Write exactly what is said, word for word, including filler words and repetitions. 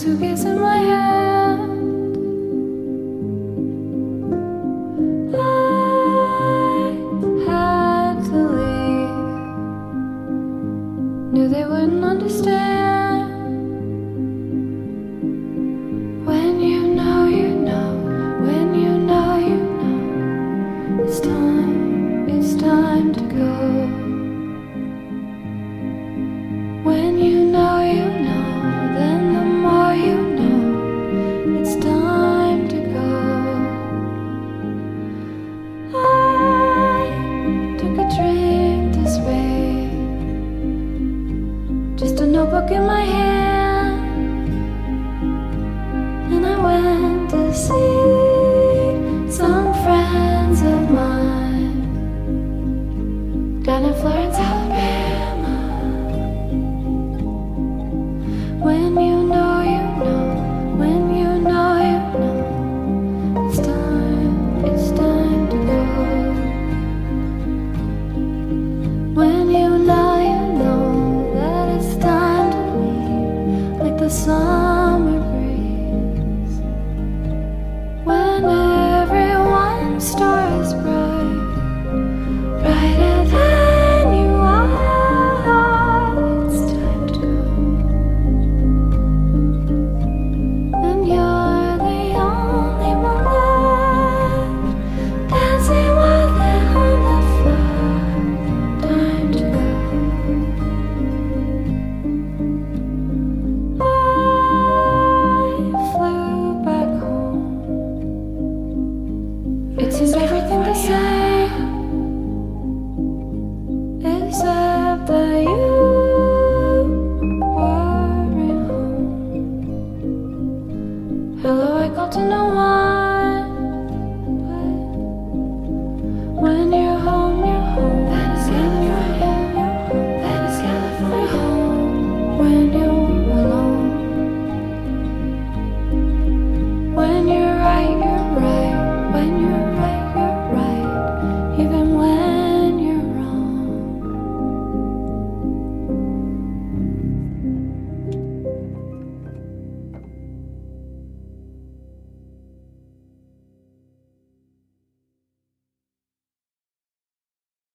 suitcase in my hand. I had to leave. Knew they wouldn't understand. When you know, you know. When you know, you know. It's time, it's time to go. When you know, you know. Then the more you know, it's time to go. I took a drink this way, just a notebook in my hand.